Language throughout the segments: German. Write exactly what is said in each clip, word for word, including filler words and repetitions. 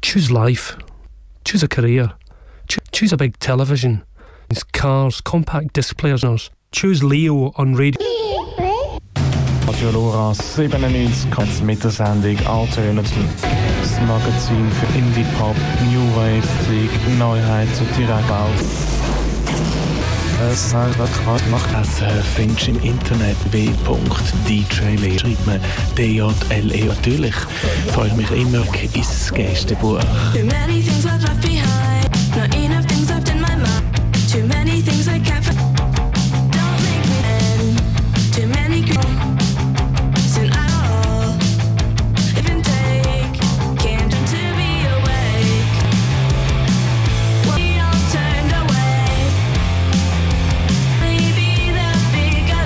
choose life, choose a career, Cho- choose a big television, cars, compact disc players, choose Leo on radio. Radio Lora siebenundneunzig mit der Sendung Alternative. Das Magazin für Indie-Pop, New Wave, Musik, Neuheit und direkt aus. Es macht das findest du im Internet w punkt d j l e. Schreibt man D J L E. Natürlich freue ich mich immer ins Gästebuch. Too many things I've left behind. Not enough things left in my mind. Too many things I can't find. Don't make me end. Too many griefs and I'll even take can't to be awake. We all turned away. Maybe the bigger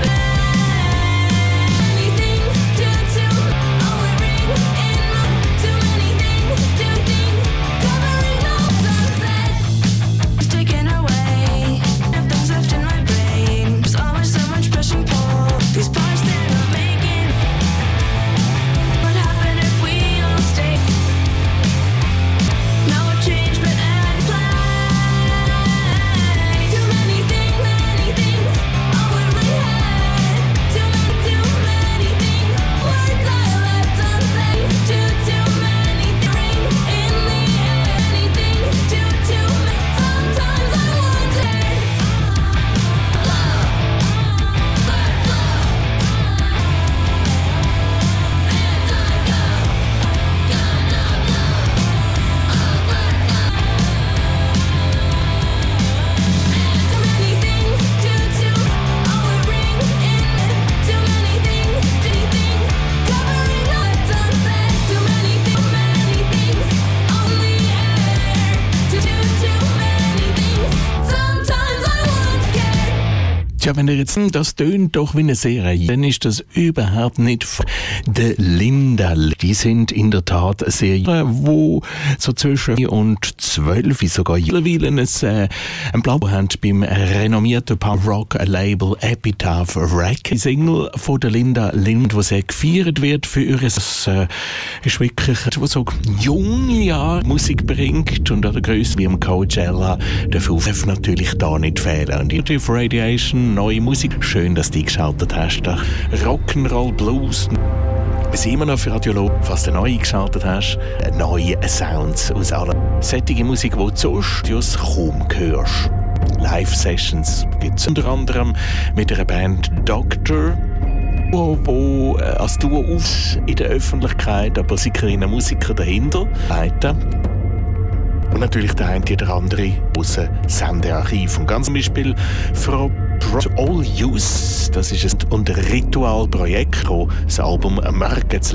many things to do. All it rings in my too many things to think. Covering all sunset. It's taken away. Nothing's left in my brain. There's always so much push and pull. These parts they're not making. What happened if we all stay? Now I've changed, but I'd fly. Too many things, many things. All in my head. Too many, too many things. Words I left unsaid. Too, too many things in the air. Many things, too, too many. Sometimes I wonder. Too many things, too, too. All it rings in it. Too many things, many things. Covering left unsaid. Too many things, many things. On the air. Too, too, too many things. Sometimes I won't care. Tja, wenn ihr jetzt, das tönt doch wie eine Serie, dann ist das überhaupt nicht von der Linda. Die sind in der Tat eine Serie, wo so zwischen vier und zwölf sogar mittlerweile ein, äh, ein Blau haben beim renommierten Punk-Rock-Label Epitaph Records. Die Single von der Linda Lind, die sehr gefeiert wird für ihre, äh, ist wirklich, wo so junge Jahre Musik bringt und an der Größe wie im Coachella, dafür darf natürlich da nicht fehlen. Und Negative Radiation, neue Musik. Schön, dass du eingeschaltet hast. Der Rock'n'Roll Blues. Wir sind immer noch für Radio Lora, falls du neu eingeschaltet hast. Neue Sounds aus aller sättige Musik, die du sonst kaum hörst. Live-Sessions gibt es unter anderem mit der Band Doctor, wo, wo äh, als Duo auf in der Öffentlichkeit, aber Musikerinnen und Musiker dahinter leiten. Und natürlich der eine oder andere aus dem Sendearchiv. Und ganz zum Beispiel Frau All Use, das ist ein Ritualprojekt, das Album Markets.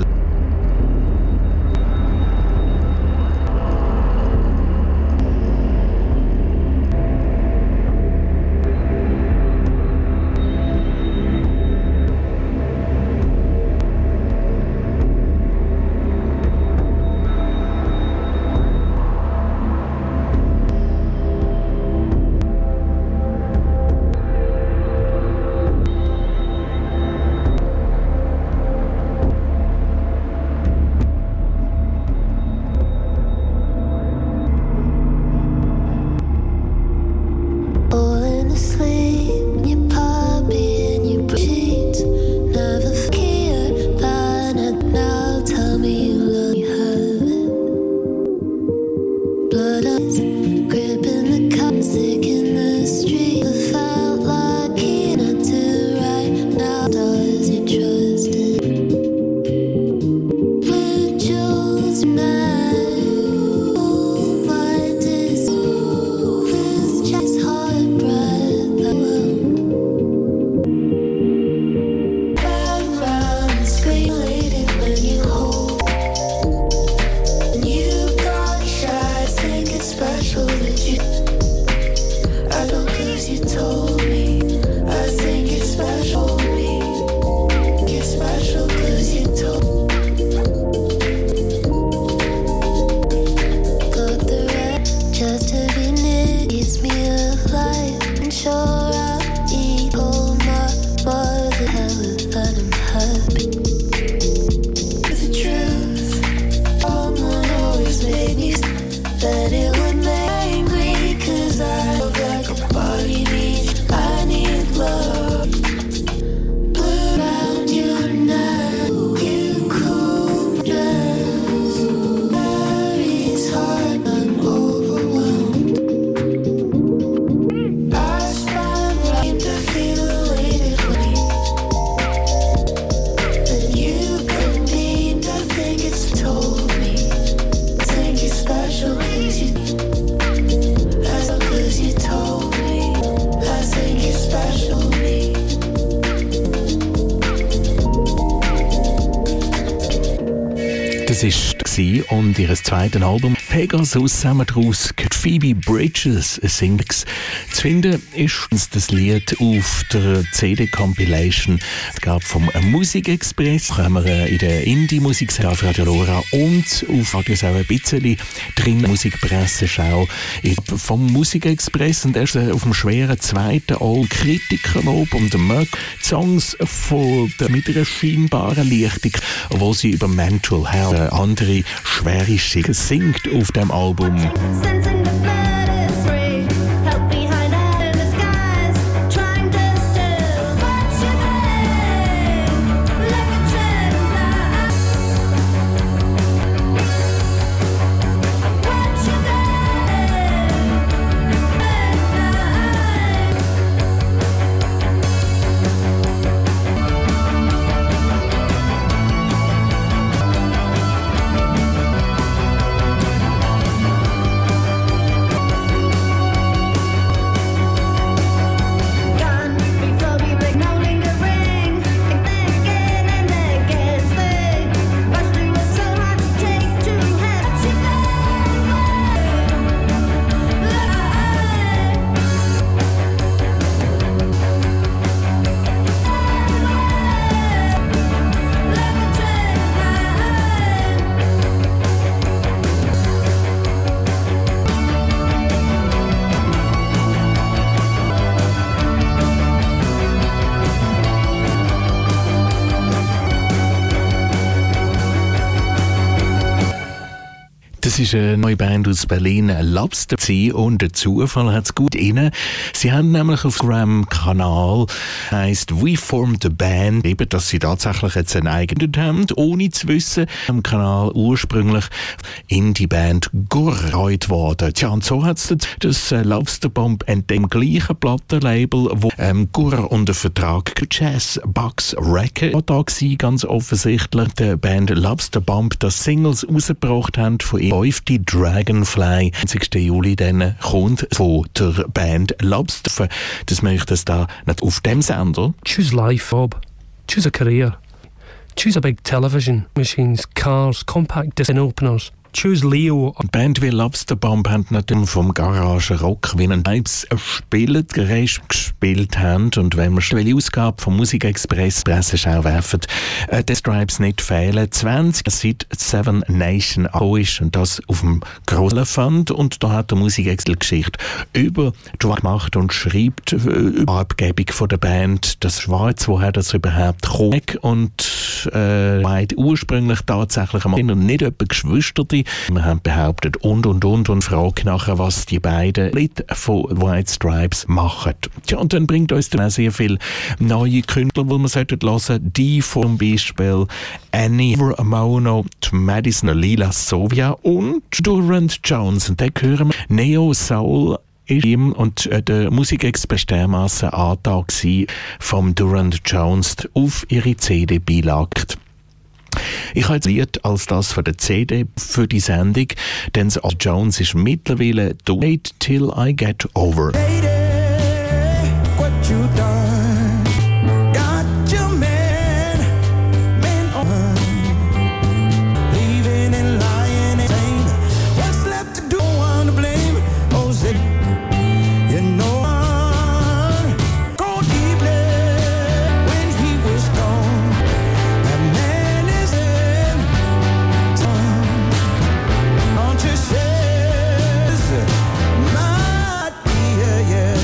said it would make me angry, 'cause I look like a body needs, I need love. Put out your now, you cool down. Body's hard and overwhelmed. I spent right to feel elated with you. Then you couldn't need to think it's told me. Think you're special 'cause you, that's all 'cause you told me. I think you're special to me. Das war und ihr zweites Album Pegasus zusammen daraus gehört Phoebe Bridges singt. Zu finden ist das Lied auf der C D-Compilation. Es gab vom Musikexpress, haben wir in der Indie-Musik auf Radio Lora und auf Radio auch ein bisschen drin Musikpresseschau vom Musikexpress und erst auf dem schweren zweiten Album Kritikerlob und Möck Songs von der, mit einer scheinbaren Lichtung, wo sie über Mental Health andere schwere Schicksale singt auf dem Album. Sensing the flood is free, help behind out in the skies, trying to still watch you there, like a dragonfly. Watch you there, gone before we break, no lingering, and then again and again stay. Rushed through was so hard to take to have. Watch you there, like a dragonfly. Das ist eine neue Band aus Berlin, Lobster. Sie und der Zufall hat es gut inne. Sie haben nämlich auf dem Instagram-Kanal, heisst We Formed a Band, eben, dass sie tatsächlich jetzt einen eigenen haben, ohne zu wissen, am Kanal ursprünglich in die Band Gurr worden. Tja, und so hat es das äh, Lobster Bomb entdeckt, dem gleichen Plattenlabel, wo ähm, Gurr unter Vertrag Jazz Box Record da war, ganz offensichtlich. Die Band Lobster Bomb, das Singles rausgebracht haben von ihr. Die Dragonfly, zwanzigsten Juli dann kommt von der Band Lobster. Das möchte es da nicht auf dem Sender. Choose life, Bob. Choose a career. Choose a big television, machines, cars, compact disc openers. Choose Leo. Die Band wie Lobster Bomb haben natürlich vom Garage Rock wie ein Types gespielt, gerecht gespielt haben. Und wenn wir die Ausgabe vom Musikexpress Presseschau werfen, äh, die Stripes nicht fehlen. zwanzig seit Seven Nation auch ist und das auf dem grossen Fund. Und da hat der Musikexpress Geschichte über die gemacht und schreibt äh, über die Abgebung von der Band. Das war jetzt, woher das überhaupt kommt. Und äh, ursprünglich tatsächlich einmal und nicht etwa Geschwisterte. Wir haben behauptet und und und und fragen nachher, was die beiden Lieder von White Stripes machen. Tja, und dann bringt uns dann auch sehr viele neue Künstler, die wir sollten hören. Die zum Beispiel Annie Mono, Madison Lila Sovia und Durand Jones. Und dann hören wir Neo Soul ist ihm und äh, der Musikexpress dermassen Antrag vom Durand Jones auf ihre C D beilagt. Ich habe jetzt Lied als das von der C D für die Sendung, denn Jones ist mittlerweile Wait Till I Get Over. Lady, what you done? Got your man, man on, leaving and lying and saying, what's left to do? One to blame, oh say, you know I'm go deeply when he was gone. That man is in, don't you say, might be, yeah, yeah.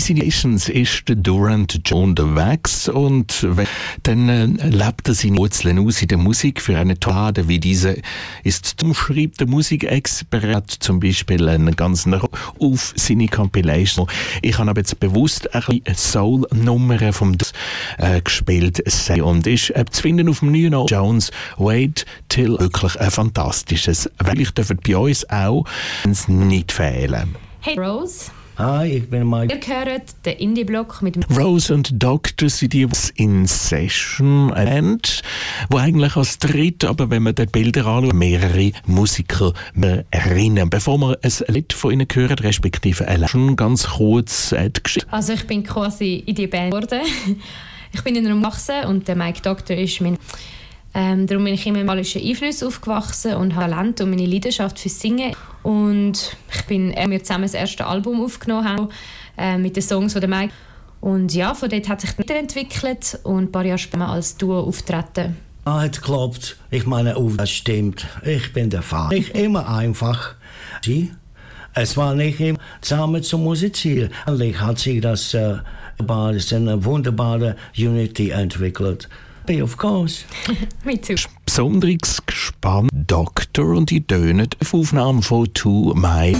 Easy Nations ist der Durant John unterwegs und wenn, dann äh, lebt er seine Wurzeln aus in der Musik. Für eine Tonlade wie diese ist umschrieb der Musikexpert zum Beispiel einen ganzen auf seine Compilation. Ich habe aber jetzt bewusst ein bisschen Soul-Nummern vom äh, gespielt und ist äh, zu finden auf dem neuen Album Jones Wait Till wirklich ein fantastisches. Weil dürfen bei uns auch nicht fehlen. Hey Rose, Hi, ich bin Mike. ihr hört den Indie-Block mit dem Rose und Doctor sind die in Session Band, wo eigentlich als dritt, aber wenn man die Bilder anschaut, mehrere Musiker erinnern. Bevor wir ein Lied von ihnen hören, respektive ein schon ganz kurz äh, die Geschichte. Also ich bin quasi in die Band geworden. Ich bin in einer gewachsen und der Mike Doctor ist mein... Ähm, darum bin ich immer mit malischen Einflüssen aufgewachsen und habe Talent und meine Leidenschaft fürs Singen. Und ich bin, äh, wir zusammen das erste Album aufgenommen haben, äh, mit den Songs von der Mike. Und ja, von dort hat sich weiterentwickelt und ein paar Jahre später als Duo auftreten. Ah, es klappt. Ich meine, oh, das stimmt. Ich bin der Vater. Nicht immer einfach. Sie? Es war nicht immer zusammen zu musizieren. Eigentlich hat sich das, äh, das ist eine wunderbare Unity entwickelt. Of course. Me too. Besonderes gespannt Doktor und die tönen auf Aufnahmen von To My.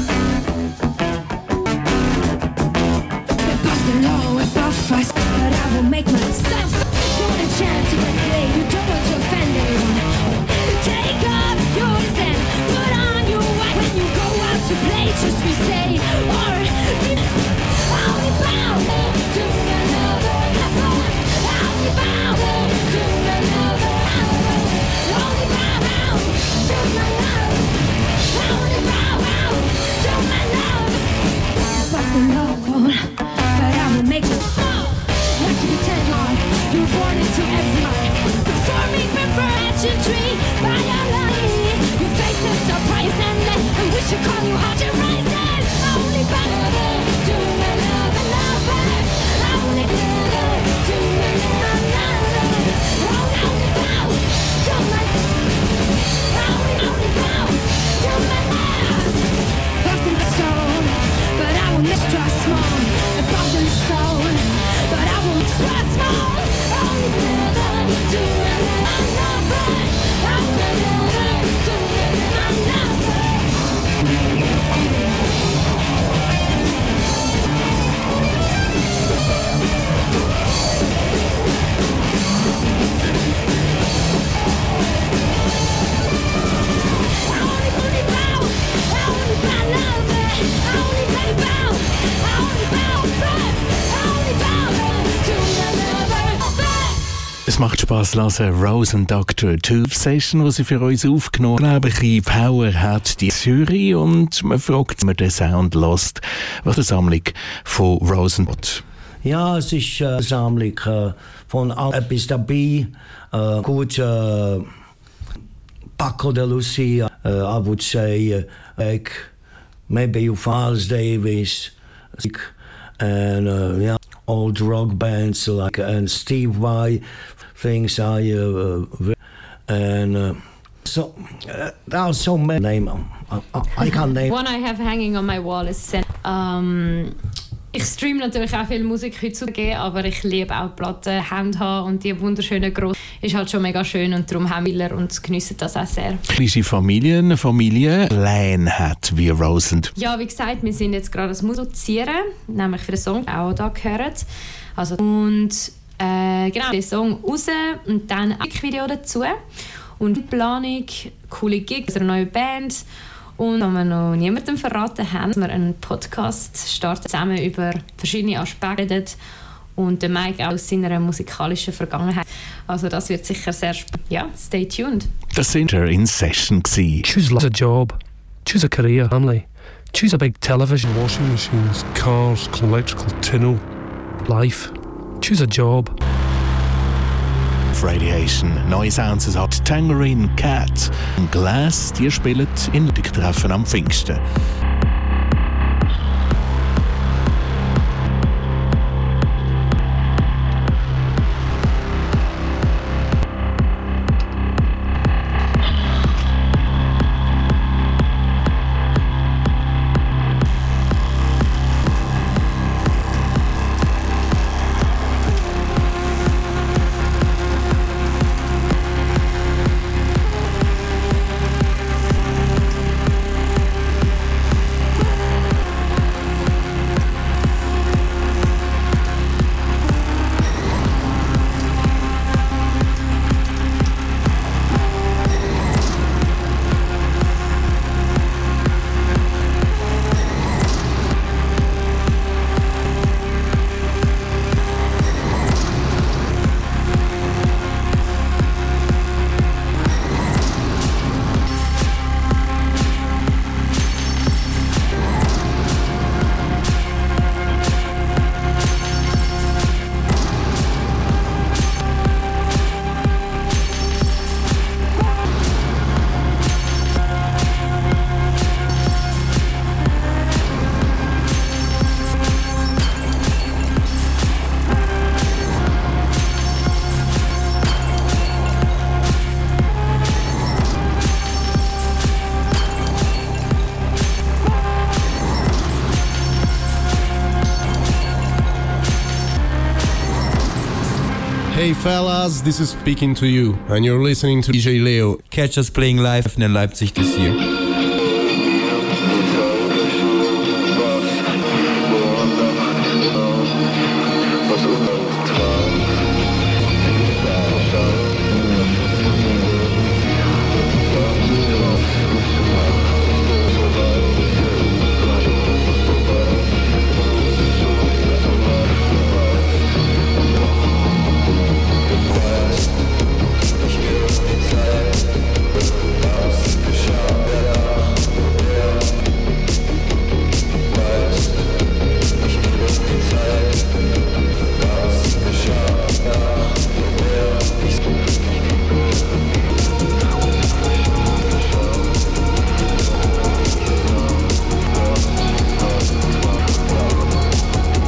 Es macht Spass hören, Rose und Doctor Two Session, die sie für uns aufgenommen haben. Unglaubliche Power hat die Jury und man fragt, wenn man den Sound hört, was die Sammlung von Rose und Ja, es ist eine Sammlung äh, von etwas dabei. Äh, gut, äh, Paco de Lucia, uh, I would say, uh, like maybe you Miles Davis, and uh, yeah, old rock bands like and Steve Vai, things I uh, uh, and uh, so uh, there are so many names. I, I, I can't name. One I have hanging on my wall is Sen. Um, ich streame natürlich auch viel Musik heutzutage, aber ich liebe auch Platten, Hände haben und die wunderschönen grossen. Ist halt schon mega schön und darum haben wir und geniessen das auch sehr. Kleine Familie, eine Familie Lane hat wie Rose und Ja, wie gesagt, wir sind jetzt gerade das Musizieren, nämlich für den Song, auch da gehört. Also, und äh, genau, den Song raus und dann ein Musikvideo dazu. Und die Planung, coole Gigs, eine neue Band. Und wenn wir noch niemandem verraten haben, wir einen Podcast starten zusammen über verschiedene Aspekte redet und der Mike auch aus seiner musikalischen Vergangenheit. Also das wird sicher sehr spannend. Ja, stay tuned. Das sind wir in Session gsi. Choose a job, choose a career, family, choose a big television, washing machines, cars, electrical, tinno, life. Choose a job. Radiation. Neue Sounds hat Tangerine Cat und Glass, die spielen in Treffen am Pfingsten. Hey fellas, this is speaking to you, and you're listening to D J Leo. Catch us playing live in Leipzig this year.